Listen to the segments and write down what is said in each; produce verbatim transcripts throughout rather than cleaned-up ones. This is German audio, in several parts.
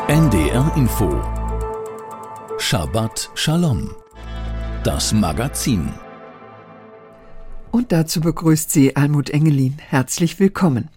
N D R Info Shabbat Shalom, das Magazin. Und dazu begrüßt sie Almut Engelin. Herzlich willkommen.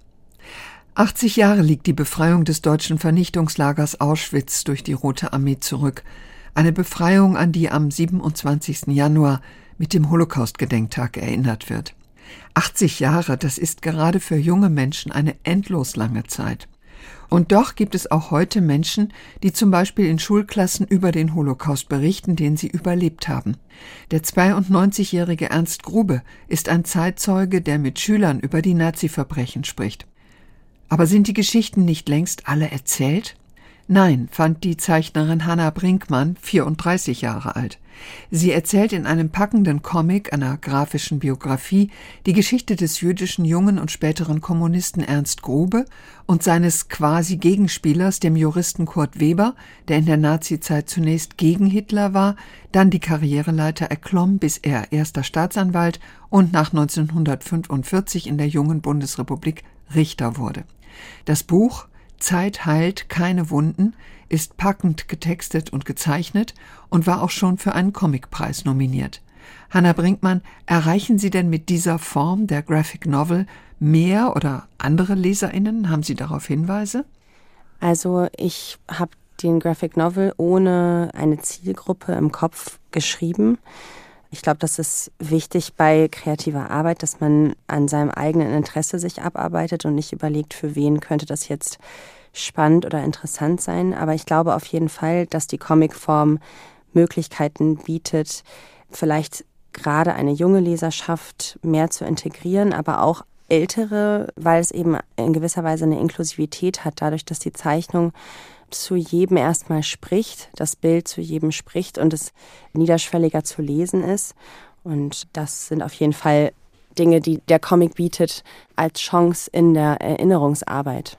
achtzig Jahre liegt die Befreiung des deutschen Vernichtungslagers Auschwitz durch die Rote Armee zurück. Eine Befreiung, an die am siebenundzwanzigsten Januar mit dem Holocaust-Gedenktag erinnert wird. achtzig Jahre, das ist gerade für junge Menschen eine endlos lange Zeit. Und doch gibt es auch heute Menschen, die zum Beispiel in Schulklassen über den Holocaust berichten, den sie überlebt haben. Der zweiundneunzigjährige Ernst Grube ist ein Zeitzeuge, der mit Schülern über die Nazi-Verbrechen spricht. Aber sind die Geschichten nicht längst alle erzählt? Nein, fand die Zeichnerin Hannah Brinkmann, vierunddreißig Jahre alt. Sie erzählt in einem packenden Comic, einer grafischen Biografie, die Geschichte des jüdischen jungen und späteren Kommunisten Ernst Grube und seines quasi Gegenspielers, dem Juristen Kurt Weber, der in der Nazizeit zunächst gegen Hitler war, dann die Karriereleiter erklomm, bis er erster Staatsanwalt und nach neunzehnhundertfünfundvierzig in der jungen Bundesrepublik Richter wurde. Das Buch Zeit heilt keine Wunden ist packend getextet und gezeichnet und war auch schon für einen Comicpreis nominiert. Hannah Brinkmann, erreichen Sie denn mit dieser Form der Graphic Novel mehr oder andere LeserInnen? Haben Sie darauf Hinweise? Also ich habe den Graphic Novel ohne eine Zielgruppe im Kopf geschrieben. Ich glaube, das ist wichtig bei kreativer Arbeit, dass man an seinem eigenen Interesse sich abarbeitet und nicht überlegt, für wen könnte das jetzt spannend oder interessant sein. Aber ich glaube auf jeden Fall, dass die Comicform Möglichkeiten bietet, vielleicht gerade eine junge Leserschaft mehr zu integrieren, aber auch ältere, weil es eben in gewisser Weise eine Inklusivität hat, dadurch, dass die Zeichnung zu jedem erstmal spricht, das Bild zu jedem spricht und es niederschwelliger zu lesen ist. Und das sind auf jeden Fall Dinge, die der Comic bietet als Chance in der Erinnerungsarbeit.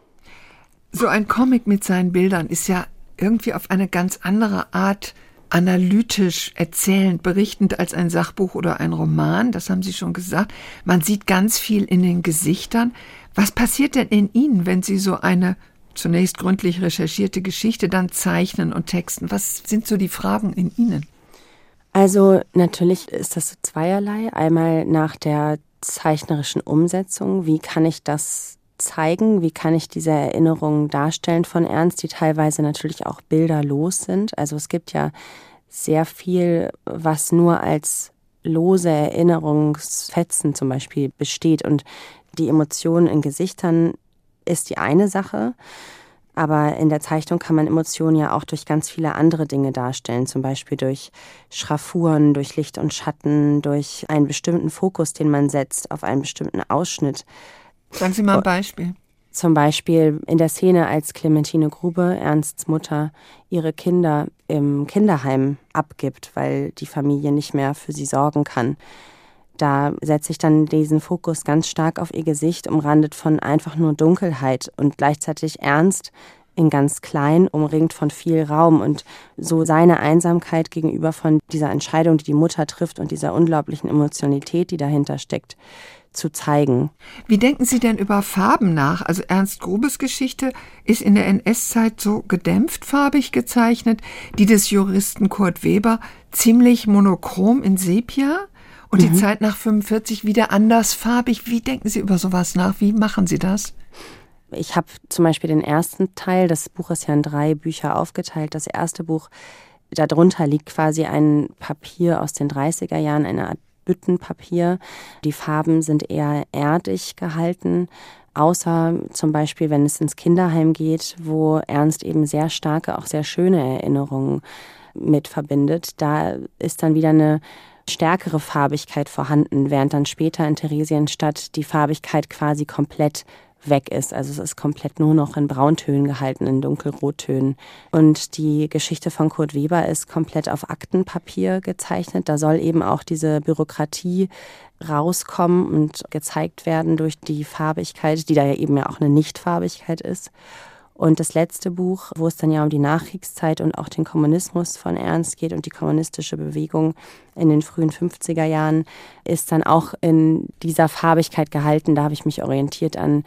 So ein Comic mit seinen Bildern ist ja irgendwie auf eine ganz andere Art analytisch, erzählend, berichtend als ein Sachbuch oder ein Roman. Das haben Sie schon gesagt. Man sieht ganz viel in den Gesichtern. Was passiert denn in Ihnen, wenn Sie so eine zunächst gründlich recherchierte Geschichte dann zeichnen und texten? Was sind so die Fragen in Ihnen? Also natürlich ist das so zweierlei. Einmal nach der zeichnerischen Umsetzung. Wie kann ich das zeigen? Wie kann ich diese Erinnerungen darstellen von Ernst, die teilweise natürlich auch bilderlos sind? Also es gibt ja sehr viel, was nur als lose Erinnerungsfetzen zum Beispiel besteht. Und die Emotionen in Gesichtern ist die eine Sache, aber in der Zeichnung kann man Emotionen ja auch durch ganz viele andere Dinge darstellen, zum Beispiel durch Schraffuren, durch Licht und Schatten, durch einen bestimmten Fokus, den man setzt auf einen bestimmten Ausschnitt. Sagen Sie mal ein Beispiel. Zum Beispiel in der Szene, als Clementine Grube, Ernsts Mutter, ihre Kinder im Kinderheim abgibt, weil die Familie nicht mehr für sie sorgen kann. Da setze ich dann diesen Fokus ganz stark auf ihr Gesicht, umrandet von einfach nur Dunkelheit und gleichzeitig Ernst in ganz klein, umringt von viel Raum und so seine Einsamkeit gegenüber von dieser Entscheidung, die die Mutter trifft und dieser unglaublichen Emotionalität, die dahinter steckt, zu zeigen. Wie denken Sie denn über Farben nach? Also Ernst Grubes Geschichte ist in der N S-Zeit so gedämpft farbig gezeichnet, die des Juristen Kurt Weber ziemlich monochrom in Sepia. Und die mhm. Zeit nach fünfundvierzig wieder andersfarbig. Wie denken Sie über sowas nach? Wie machen Sie das? Ich habe zum Beispiel den ersten Teil, das Buch ist ja in drei Bücher aufgeteilt. Das erste Buch, darunter liegt quasi ein Papier aus den dreißiger Jahren, eine Art Büttenpapier. Die Farben sind eher erdig gehalten, außer zum Beispiel, wenn es ins Kinderheim geht, wo Ernst eben sehr starke, auch sehr schöne Erinnerungen mit verbindet. Da ist dann wieder eine stärkere Farbigkeit vorhanden, während dann später in Theresienstadt die Farbigkeit quasi komplett weg ist. Also es ist komplett nur noch in Brauntönen gehalten, in Dunkelrottönen. Und die Geschichte von Kurt Weber ist komplett auf Aktenpapier gezeichnet. Da soll eben auch diese Bürokratie rauskommen und gezeigt werden durch die Farbigkeit, die da ja eben ja auch eine Nichtfarbigkeit ist. Und das letzte Buch, wo es dann ja um die Nachkriegszeit und auch den Kommunismus von Ernst geht und die kommunistische Bewegung in den frühen fünfziger Jahren, ist dann auch in dieser Farbigkeit gehalten. Da habe ich mich orientiert an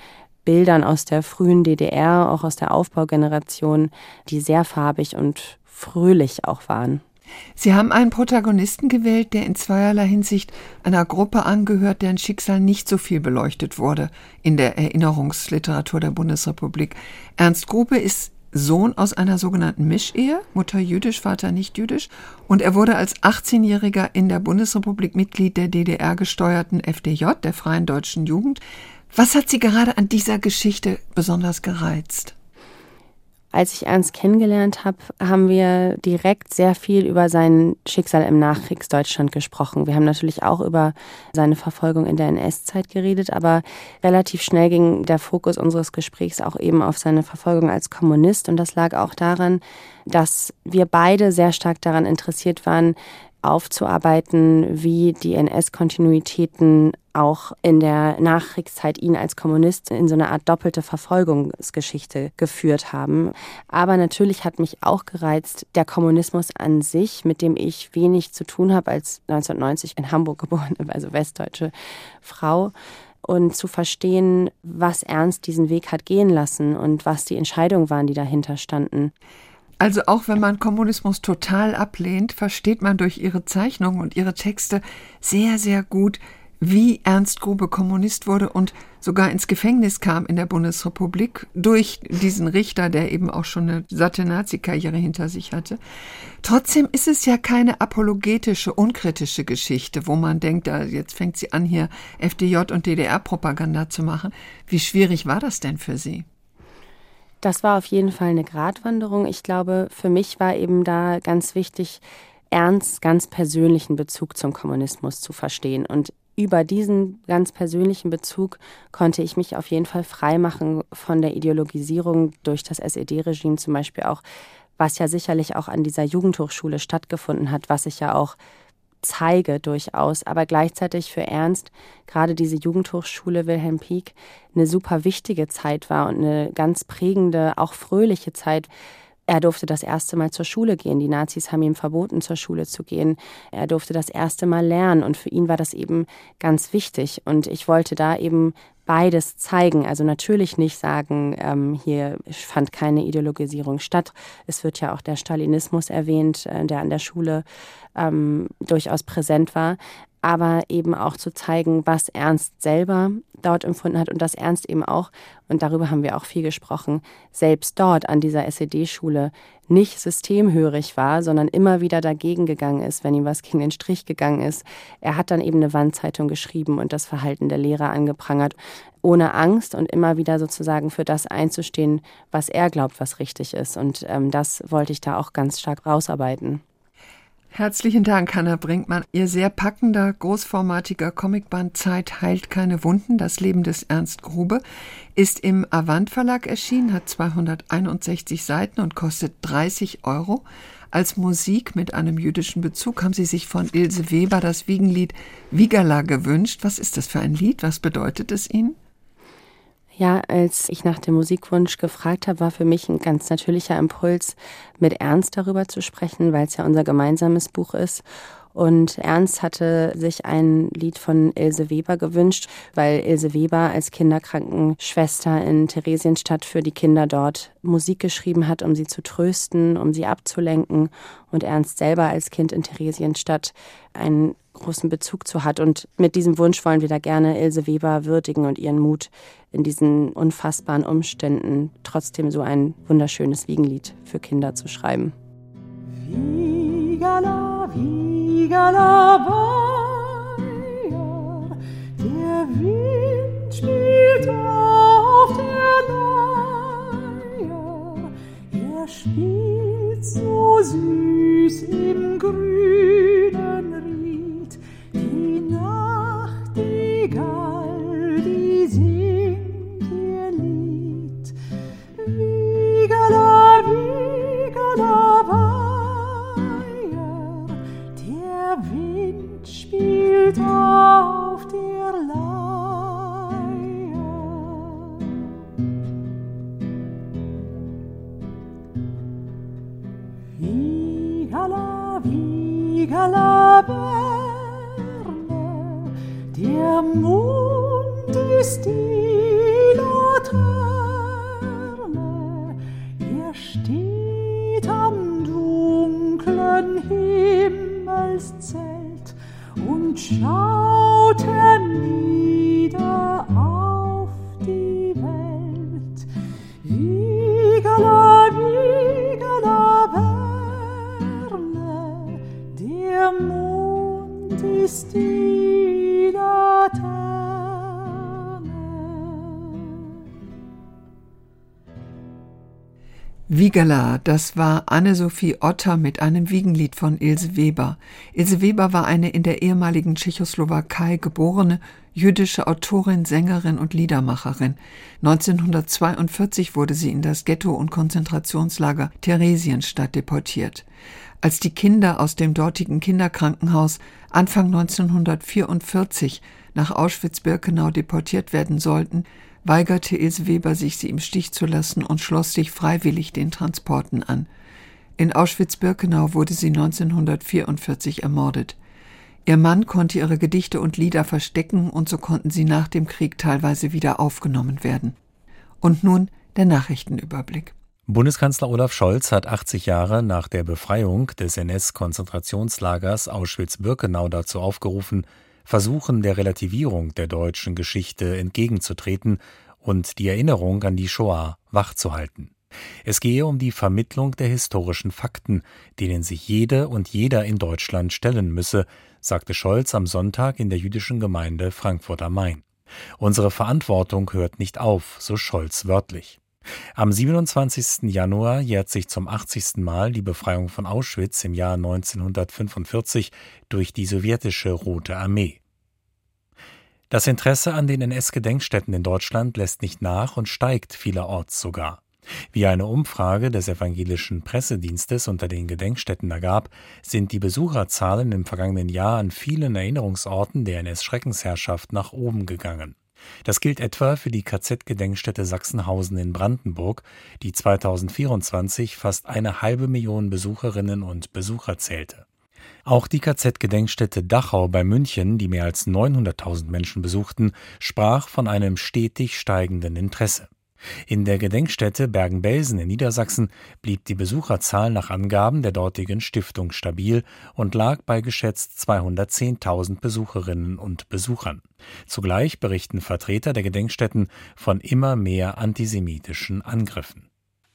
Bildern aus der frühen D D R, auch aus der Aufbaugeneration, die sehr farbig und fröhlich auch waren. Sie haben einen Protagonisten gewählt, der in zweierlei Hinsicht einer Gruppe angehört, deren Schicksal nicht so viel beleuchtet wurde in der Erinnerungsliteratur der Bundesrepublik. Ernst Grube ist Sohn aus einer sogenannten Mischehe, Mutter jüdisch, Vater nicht jüdisch, und er wurde als achtzehnjähriger in der Bundesrepublik Mitglied der D D R-gesteuerten F D J, der Freien Deutschen Jugend. Was hat Sie gerade an dieser Geschichte besonders gereizt? Als ich Ernst kennengelernt habe, haben wir direkt sehr viel über sein Schicksal im Nachkriegsdeutschland gesprochen. Wir haben natürlich auch über seine Verfolgung in der N S-Zeit geredet, aber relativ schnell ging der Fokus unseres Gesprächs auch eben auf seine Verfolgung als Kommunist. Und das lag auch daran, dass wir beide sehr stark daran interessiert waren, aufzuarbeiten, wie die N S-Kontinuitäten auch in der Nachkriegszeit ihn als Kommunist in so eine Art doppelte Verfolgungsgeschichte geführt haben. Aber natürlich hat mich auch gereizt der Kommunismus an sich, mit dem ich wenig zu tun habe als neunzehnhundertneunzig in Hamburg geborene, also westdeutsche Frau. Und zu verstehen, was Ernst diesen Weg hat gehen lassen und was die Entscheidungen waren, die dahinter standen. Also auch wenn man Kommunismus total ablehnt, versteht man durch ihre Zeichnungen und ihre Texte sehr, sehr gut, wie Ernst Grube Kommunist wurde und sogar ins Gefängnis kam in der Bundesrepublik durch diesen Richter, der eben auch schon eine satte Nazi-Karriere hinter sich hatte. Trotzdem ist es ja keine apologetische, unkritische Geschichte, wo man denkt, jetzt fängt sie an, hier F D J und D D R-Propaganda zu machen. Wie schwierig war das denn für Sie? Das war auf jeden Fall eine Gratwanderung. Ich glaube, für mich war eben da ganz wichtig, Ernsts ganz persönlichen Bezug zum Kommunismus zu verstehen. Und über diesen ganz persönlichen Bezug konnte ich mich auf jeden Fall freimachen von der Ideologisierung durch das S E D-Regime zum Beispiel auch, was ja sicherlich auch an dieser Jugendhochschule stattgefunden hat, was ich ja auch zeige durchaus, aber gleichzeitig für Ernst gerade diese Jugendhochschule Wilhelm Pieck eine super wichtige Zeit war und eine ganz prägende, auch fröhliche Zeit. Er durfte das erste Mal zur Schule gehen. Die Nazis haben ihm verboten, zur Schule zu gehen. Er durfte das erste Mal lernen und für ihn war das eben ganz wichtig. Und ich wollte da eben beides zeigen. Also natürlich nicht sagen, ähm, hier fand keine Ideologisierung statt. Es wird ja auch der Stalinismus erwähnt, äh, der an der Schule ähm, durchaus präsent war. Aber eben auch zu zeigen, was Ernst selber dort empfunden hat und dass Ernst eben auch, und darüber haben wir auch viel gesprochen, selbst dort an dieser S E D-Schule nicht systemhörig war, sondern immer wieder dagegen gegangen ist, wenn ihm was gegen den Strich gegangen ist. Er hat dann eben eine Wandzeitung geschrieben und das Verhalten der Lehrer angeprangert, ohne Angst und immer wieder sozusagen für das einzustehen, was er glaubt, was richtig ist. Und ähm, das wollte ich da auch ganz stark rausarbeiten. Herzlichen Dank, Hannah Brinkmann. Ihr sehr packender, großformatiger Comicband Zeit heilt keine Wunden, das Leben des Ernst Grube, ist im Avant Verlag erschienen, hat zweihunderteinundsechzig Seiten und kostet dreißig Euro. Als Musik mit einem jüdischen Bezug haben Sie sich von Ilse Weber das Wiegenlied Wiegala gewünscht. Was ist das für ein Lied? Was bedeutet es Ihnen? Ja, als ich nach dem Musikwunsch gefragt habe, war für mich ein ganz natürlicher Impuls, mit Ernst darüber zu sprechen, weil es ja unser gemeinsames Buch ist. Und Ernst hatte sich ein Lied von Ilse Weber gewünscht, weil Ilse Weber als Kinderkrankenschwester in Theresienstadt für die Kinder dort Musik geschrieben hat, um sie zu trösten, um sie abzulenken. Und Ernst selber als Kind in Theresienstadt einen großen Bezug zu hat. Und mit diesem Wunsch wollen wir da gerne Ilse Weber würdigen und ihren Mut in diesen unfassbaren Umständen trotzdem so ein wunderschönes Wiegenlied für Kinder zu schreiben. Wiegala, Wiegala, Weiher, der Wind spielt auf der Leier, er spielt so süß im grünen Ried, die Nachtigall, die singt ihr Lied. Wiegala, Wiegala, Weiher, der Wind spielt auf der Leier. Wiegala, Wiegala, Berne, der Mond ist die Laterne, Laterne. Er steht am dunklen Himmelszelt und schaut hernieder auf die Welt. Vigala, Vigala, Verne, der Mond ist die Laterne. Vigala, das war Anne-Sophie Otter mit einem Wiegenlied von Ilse Weber. Ilse Weber war eine in der ehemaligen Tschechoslowakei geborene jüdische Autorin, Sängerin und Liedermacherin. neunzehnhundertzweiundvierzig wurde sie in das Ghetto- und Konzentrationslager Theresienstadt deportiert. Als die Kinder aus dem dortigen Kinderkrankenhaus Anfang neunzehnhundertvierundvierzig nach Auschwitz-Birkenau deportiert werden sollten, weigerte Ilse Weber sich, sie im Stich zu lassen und schloss sich freiwillig den Transporten an. In Auschwitz-Birkenau wurde sie neunzehnhundertvierundvierzig ermordet. Ihr Mann konnte ihre Gedichte und Lieder verstecken und so konnten sie nach dem Krieg teilweise wieder aufgenommen werden. Und nun der Nachrichtenüberblick. Bundeskanzler Olaf Scholz hat achtzig Jahre nach der Befreiung des N S-Konzentrationslagers Auschwitz-Birkenau dazu aufgerufen, Versuchen der Relativierung der deutschen Geschichte entgegenzutreten und die Erinnerung an die Shoah wachzuhalten. Es gehe um die Vermittlung der historischen Fakten, denen sich jede und jeder in Deutschland stellen müsse, sagte Scholz am Sonntag in der jüdischen Gemeinde Frankfurt am Main. Unsere Verantwortung hört nicht auf, so Scholz wörtlich. Am siebenundzwanzigsten Januar jährt sich zum achtzigsten Mal die Befreiung von Auschwitz im Jahr neunzehnhundertfünfundvierzig durch die sowjetische Rote Armee. Das Interesse an den N S-Gedenkstätten in Deutschland lässt nicht nach und steigt vielerorts sogar. Wie eine Umfrage des evangelischen Pressedienstes unter den Gedenkstätten ergab, sind die Besucherzahlen im vergangenen Jahr an vielen Erinnerungsorten der N S-Schreckensherrschaft nach oben gegangen. Das gilt etwa für die K Z-Gedenkstätte Sachsenhausen in Brandenburg, die zweitausendvierundzwanzig fast eine halbe Million Besucherinnen und Besucher zählte. Auch die K Z-Gedenkstätte Dachau bei München, die mehr als neunhunderttausend Menschen besuchten, sprach von einem stetig steigenden Interesse. In der Gedenkstätte Bergen-Belsen in Niedersachsen blieb die Besucherzahl nach Angaben der dortigen Stiftung stabil und lag bei geschätzt zweihundertzehntausend Besucherinnen und Besuchern. Zugleich berichten Vertreter der Gedenkstätten von immer mehr antisemitischen Angriffen.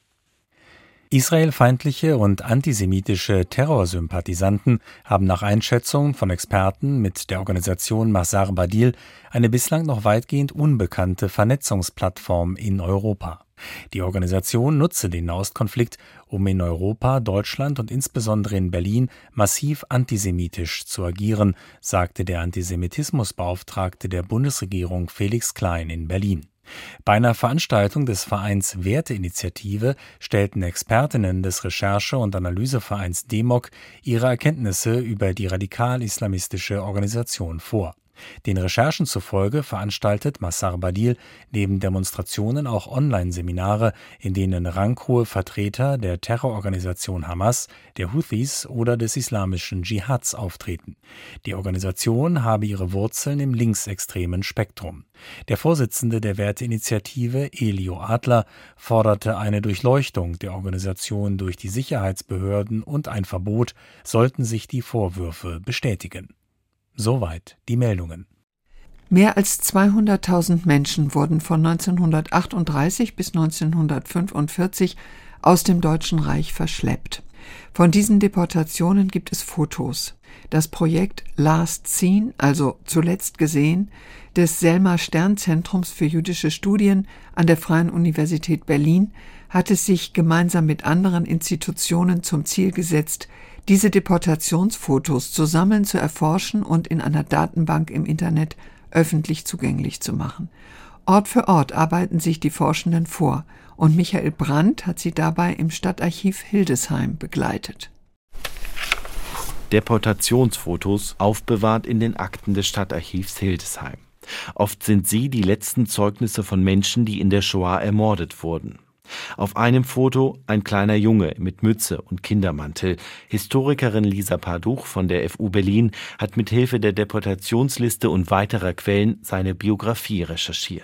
Israelfeindliche und antisemitische Terrorsympathisanten haben nach Einschätzung von Experten mit der Organisation Massar Badil eine bislang noch weitgehend unbekannte Vernetzungsplattform in Europa. Die Organisation nutze den Nahostkonflikt, um in Europa, Deutschland und insbesondere in Berlin massiv antisemitisch zu agieren, sagte der Antisemitismusbeauftragte der Bundesregierung Felix Klein in Berlin. Bei einer Veranstaltung des Vereins Werteinitiative stellten Expertinnen des Recherche- und Analysevereins D E M O C ihre Erkenntnisse über die radikal-islamistische Organisation vor. Den Recherchen zufolge veranstaltet Massar Badil neben Demonstrationen auch Online-Seminare, in denen ranghohe Vertreter der Terrororganisation Hamas, der Houthis oder des islamischen Dschihads auftreten. Die Organisation habe ihre Wurzeln im linksextremen Spektrum. Der Vorsitzende der Werteinitiative, Elio Adler, forderte eine Durchleuchtung der Organisation durch die Sicherheitsbehörden und ein Verbot, sollten sich die Vorwürfe bestätigen. Soweit die Meldungen. Mehr als zweihunderttausend Menschen wurden von neunzehnhundertachtunddreißig bis neunzehnhundertfünfundvierzig aus dem Deutschen Reich verschleppt. Von diesen Deportationen gibt es Fotos. Das Projekt Last Seen, also zuletzt gesehen, des Selma-Stern-Zentrums für jüdische Studien an der Freien Universität Berlin hat es sich gemeinsam mit anderen Institutionen zum Ziel gesetzt, diese Deportationsfotos zu sammeln, zu erforschen und in einer Datenbank im Internet öffentlich zugänglich zu machen. Ort für Ort arbeiten sich die Forschenden vor und Michael Brandt hat sie dabei im Stadtarchiv Hildesheim begleitet. Deportationsfotos aufbewahrt in den Akten des Stadtarchivs Hildesheim. Oft sind sie die letzten Zeugnisse von Menschen, die in der Shoah ermordet wurden. Auf einem Foto ein kleiner Junge mit Mütze und Kindermantel. Historikerin Lisa Parduch von der F U Berlin hat mit Hilfe der Deportationsliste und weiterer Quellen seine Biografie recherchiert.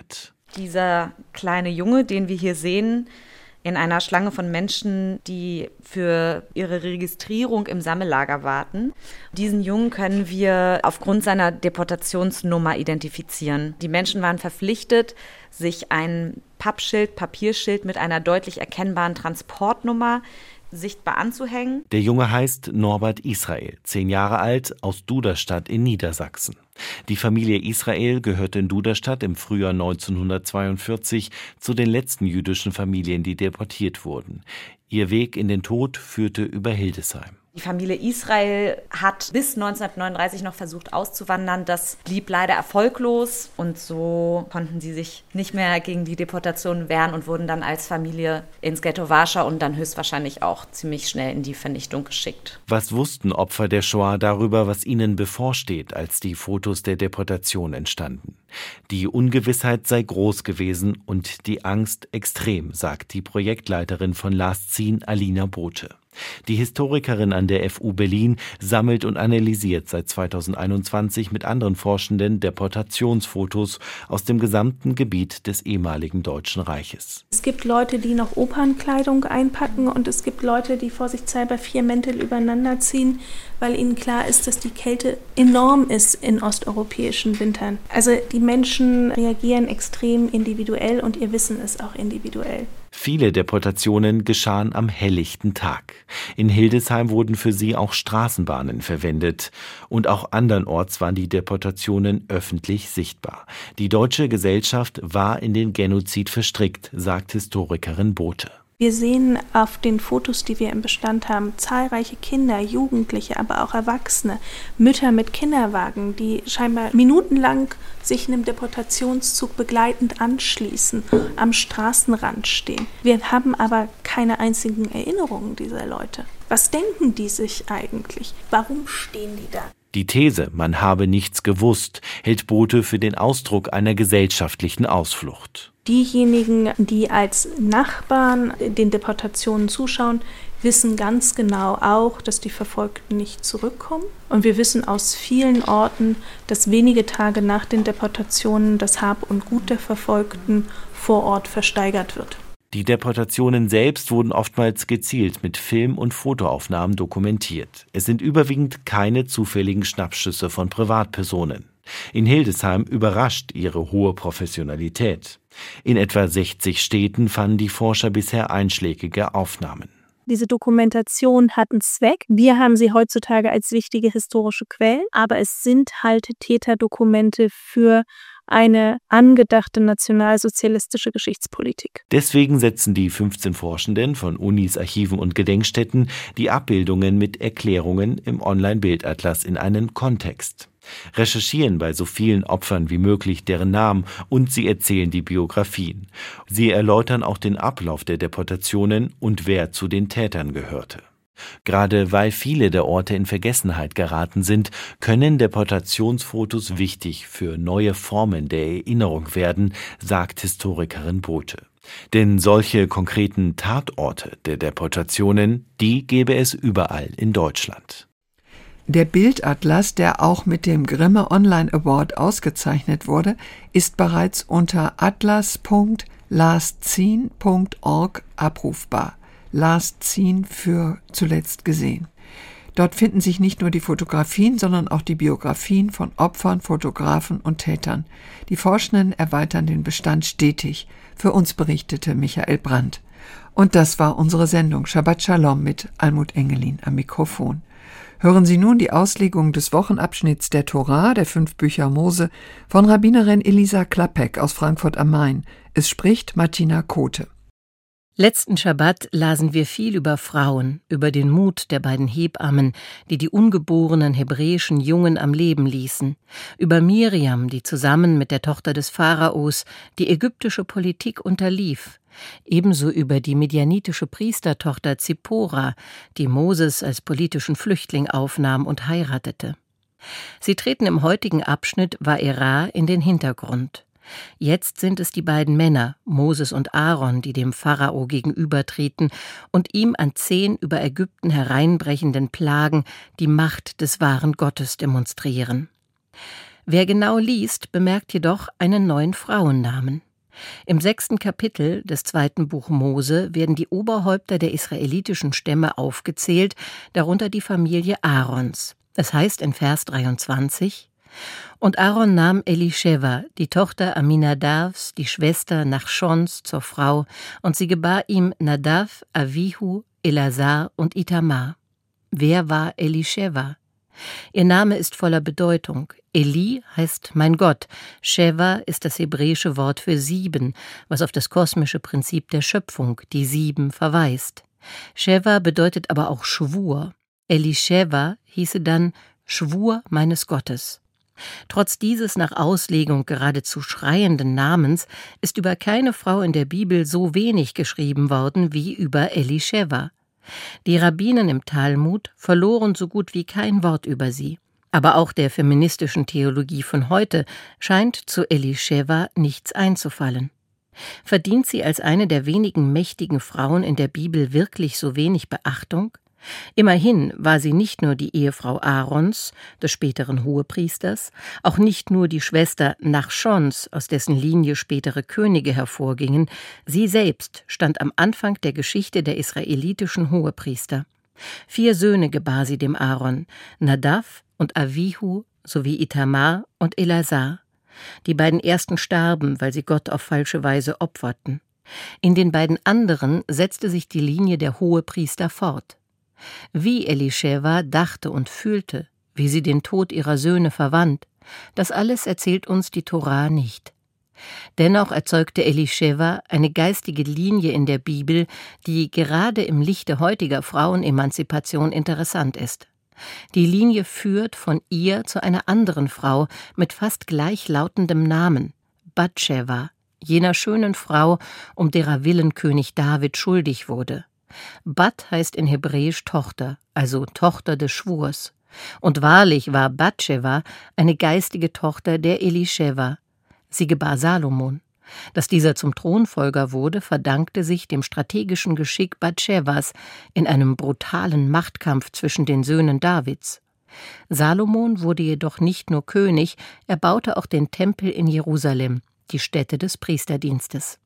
Dieser kleine Junge, den wir hier sehen, in einer Schlange von Menschen, die für ihre Registrierung im Sammellager warten. Diesen Jungen können wir aufgrund seiner Deportationsnummer identifizieren. Die Menschen waren verpflichtet, sich ein Pappschild, Papierschild mit einer deutlich erkennbaren Transportnummer sichtbar anzuhängen. Der Junge heißt Norbert Israel, zehn Jahre alt, aus Duderstadt in Niedersachsen. Die Familie Israel gehörte in Duderstadt im Frühjahr neunzehnhundertzweiundvierzig zu den letzten jüdischen Familien, die deportiert wurden. Ihr Weg in den Tod führte über Hildesheim. Die Familie Israel hat bis neunzehnhundertneununddreißig noch versucht auszuwandern. Das blieb leider erfolglos und so konnten sie sich nicht mehr gegen die Deportation wehren und wurden dann als Familie ins Ghetto Warschau und dann höchstwahrscheinlich auch ziemlich schnell in die Vernichtung geschickt. Was wussten Opfer der Shoah darüber, was ihnen bevorsteht, als die Fotos der Deportation entstanden? Die Ungewissheit sei groß gewesen und die Angst extrem, sagt die Projektleiterin von Last Seen, Alina Bothe. Die Historikerin an der F U Berlin sammelt und analysiert seit zweitausendeinundzwanzig mit anderen Forschenden Deportationsfotos aus dem gesamten Gebiet des ehemaligen Deutschen Reiches. Es gibt Leute, die noch Opernkleidung einpacken und es gibt Leute, die vorsichtshalber vier Mäntel übereinander ziehen, weil ihnen klar ist, dass die Kälte enorm ist in osteuropäischen Wintern. Also die Menschen reagieren extrem individuell und ihr Wissen ist auch individuell. Viele Deportationen geschahen am helllichten Tag. In Hildesheim wurden für sie auch Straßenbahnen verwendet. Und auch andernorts waren die Deportationen öffentlich sichtbar. Die deutsche Gesellschaft war in den Genozid verstrickt, sagt Historikerin Bothe. Wir sehen auf den Fotos, die wir im Bestand haben, zahlreiche Kinder, Jugendliche, aber auch Erwachsene, Mütter mit Kinderwagen, die scheinbar minutenlang sich einem Deportationszug begleitend anschließen, am Straßenrand stehen. Wir haben aber keine einzigen Erinnerungen dieser Leute. Was denken die sich eigentlich? Warum stehen die da? Die These, man habe nichts gewusst, hält Bothe für den Ausdruck einer gesellschaftlichen Ausflucht. Diejenigen, die als Nachbarn den Deportationen zuschauen, wissen ganz genau auch, dass die Verfolgten nicht zurückkommen. Und wir wissen aus vielen Orten, dass wenige Tage nach den Deportationen das Hab und Gut der Verfolgten vor Ort versteigert wird. Die Deportationen selbst wurden oftmals gezielt mit Film- und Fotoaufnahmen dokumentiert. Es sind überwiegend keine zufälligen Schnappschüsse von Privatpersonen. In Hildesheim überrascht ihre hohe Professionalität. In etwa sechzig Städten fanden die Forscher bisher einschlägige Aufnahmen. Diese Dokumentation hat einen Zweck. Wir haben sie heutzutage als wichtige historische Quellen, aber es sind halt Täterdokumente für eine angedachte nationalsozialistische Geschichtspolitik. Deswegen setzen die fünfzehn Forschenden von Unis, Archiven und Gedenkstätten die Abbildungen mit Erklärungen im Online-Bildatlas in einen Kontext. Recherchieren bei so vielen Opfern wie möglich deren Namen und sie erzählen die Biografien. Sie erläutern auch den Ablauf der Deportationen und wer zu den Tätern gehörte. Gerade weil viele der Orte in Vergessenheit geraten sind, können Deportationsfotos wichtig für neue Formen der Erinnerung werden, sagt Historikerin Bothe. Denn solche konkreten Tatorte der Deportationen, die gäbe es überall in Deutschland. Der Bildatlas, der auch mit dem Grimme Online Award ausgezeichnet wurde, ist bereits unter atlas punkt lastseen punkt org abrufbar. Last Seen für zuletzt gesehen. Dort finden sich nicht nur die Fotografien, sondern auch die Biografien von Opfern, Fotografen und Tätern. Die Forschenden erweitern den Bestand stetig. Für uns berichtete Michael Brandt. Und das war unsere Sendung Shabbat Shalom mit Almut Engelin am Mikrofon. Hören Sie nun die Auslegung des Wochenabschnitts der Tora, der fünf Bücher Mose, von Rabbinerin Elisa Klappek aus Frankfurt am Main. Es spricht Martina Kote. Letzten Schabbat lasen wir viel über Frauen, über den Mut der beiden Hebammen, die die ungeborenen hebräischen Jungen am Leben ließen, über Miriam, die zusammen mit der Tochter des Pharaos die ägyptische Politik unterlief, ebenso über die medianitische Priestertochter Zippora, die Moses als politischen Flüchtling aufnahm und heiratete. Sie treten im heutigen Abschnitt Va'era in den Hintergrund. Jetzt sind es die beiden Männer, Moses und Aaron, die dem Pharao gegenübertreten und ihm an zehn über Ägypten hereinbrechenden Plagen die Macht des wahren Gottes demonstrieren. Wer genau liest, bemerkt jedoch einen neuen Frauennamen. Im sechsten Kapitel des zweiten Buch Mose werden die Oberhäupter der israelitischen Stämme aufgezählt, darunter die Familie Aarons. Es heißt in Vers dreiundzwanzig: Und Aaron nahm Elischeva, die Tochter Aminadavs, die Schwester Nachschons, zur Frau, und sie gebar ihm Nadav, Avihu, Elazar und Itamar. Wer war Elischeva? Ihr Name ist voller Bedeutung. Eli heißt mein Gott, Sheva ist das hebräische Wort für sieben, was auf das kosmische Prinzip der Schöpfung, die sieben, verweist. Sheva bedeutet aber auch Schwur. Elischeva hieße dann Schwur meines Gottes. Trotz dieses nach Auslegung geradezu schreienden Namens ist über keine Frau in der Bibel so wenig geschrieben worden wie über Elischeva. Die Rabbinen im Talmud verloren so gut wie kein Wort über sie. Aber auch der feministischen Theologie von heute scheint zu Elischeva nichts einzufallen. Verdient sie als eine der wenigen mächtigen Frauen in der Bibel wirklich so wenig Beachtung? Immerhin war sie nicht nur die Ehefrau Aarons, des späteren Hohepriesters, auch nicht nur die Schwester Nachschons, aus dessen Linie spätere Könige hervorgingen, sie selbst stand am Anfang der Geschichte der israelitischen Hohepriester. Vier Söhne gebar sie dem Aaron, Nadav und Avihu sowie Itamar und Elazar. Die beiden ersten starben, weil sie Gott auf falsche Weise opferten. In den beiden anderen setzte sich die Linie der Hohepriester fort. Wie Elischeva dachte und fühlte, wie sie den Tod ihrer Söhne verwand, das alles erzählt uns die Tora nicht. Dennoch erzeugte Elischeva eine geistige Linie in der Bibel, die gerade im Lichte heutiger Frauenemanzipation interessant ist. Die Linie führt von ihr zu einer anderen Frau mit fast gleichlautendem Namen, Batscheva, jener schönen Frau, um derer Willen König David schuldig wurde. Bat heißt in Hebräisch Tochter, also Tochter des Schwurs. Und wahrlich war Batscheva eine geistige Tochter der Elischeva. Sie gebar Salomon. Dass dieser zum Thronfolger wurde, verdankte sich dem strategischen Geschick Batschevas in einem brutalen Machtkampf zwischen den Söhnen Davids. Salomon wurde jedoch nicht nur König, er baute auch den Tempel in Jerusalem, die Stätte des Priesterdienstes.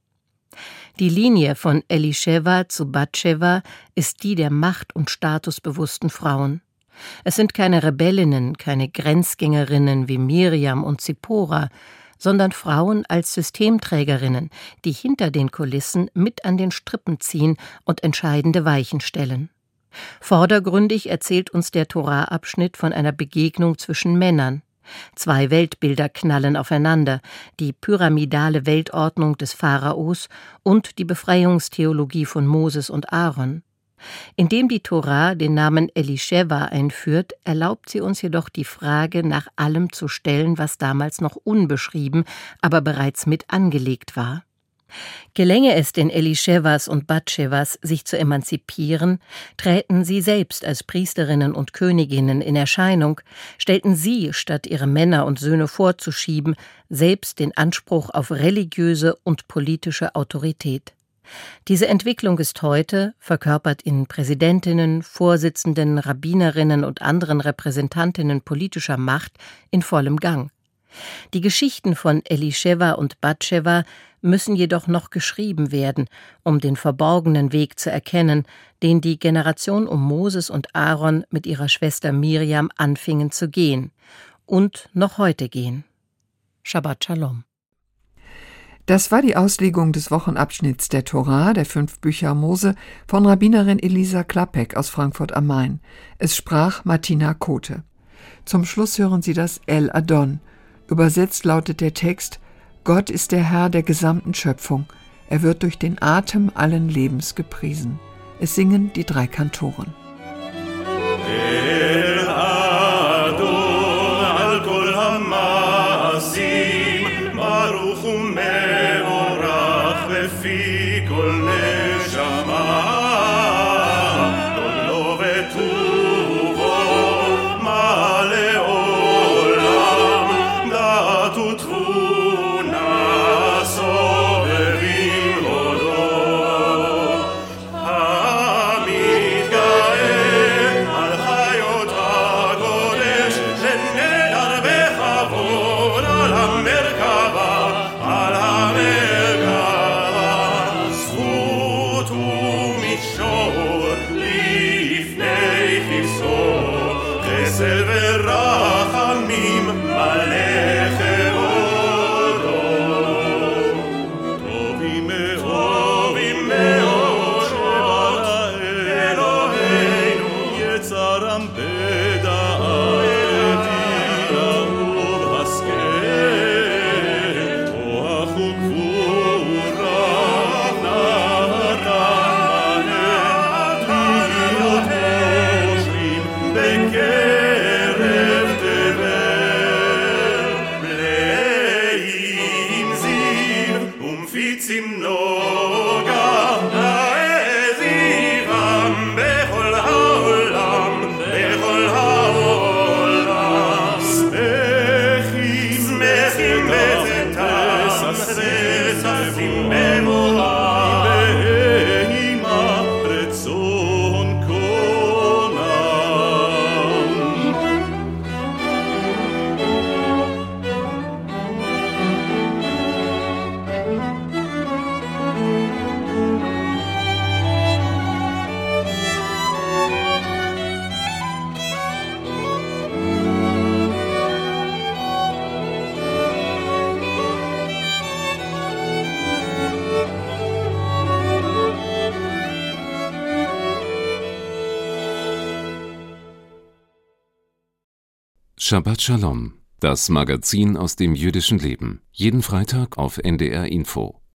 Die Linie von Elischeva zu Batscheva ist die der macht- und statusbewussten Frauen. Es sind keine Rebellinnen, keine Grenzgängerinnen wie Miriam und Zippora, sondern Frauen als Systemträgerinnen, die hinter den Kulissen mit an den Strippen ziehen und entscheidende Weichen stellen. Vordergründig erzählt uns der Tora-Abschnitt von einer Begegnung zwischen Männern. Zwei Weltbilder knallen aufeinander, die pyramidale Weltordnung des Pharaos und die Befreiungstheologie von Moses und Aaron. Indem die Tora den Namen Elischeva einführt, erlaubt sie uns jedoch die Frage nach allem zu stellen, was damals noch unbeschrieben, aber bereits mit angelegt war. Gelänge es den Elischevas und Batschevas, sich zu emanzipieren, träten sie selbst als Priesterinnen und Königinnen in Erscheinung, stellten sie, statt ihre Männer und Söhne vorzuschieben, selbst den Anspruch auf religiöse und politische Autorität. Diese Entwicklung ist heute, verkörpert in Präsidentinnen, Vorsitzenden, Rabbinerinnen und anderen Repräsentantinnen politischer Macht, in vollem Gang. Die Geschichten von Elischeva und Batscheva müssen jedoch noch geschrieben werden, um den verborgenen Weg zu erkennen, den die Generation um Moses und Aaron mit ihrer Schwester Miriam anfingen zu gehen und noch heute gehen. Shabbat Shalom. Das war die Auslegung des Wochenabschnitts der Tora, der fünf Bücher Mose, von Rabbinerin Elisa Klappek aus Frankfurt am Main. Es sprach Martina Kote. Zum Schluss hören Sie das El Adon. Übersetzt lautet der Text: Gott ist der Herr der gesamten Schöpfung. Er wird durch den Atem allen Lebens gepriesen. Es singen die drei Kantoren. El Adon al kol hamasim, baruch hu mevorach befi kol neshama. Hamid Shabbat Shalom, das Magazin aus dem jüdischen Leben. Jeden Freitag auf N D R Info.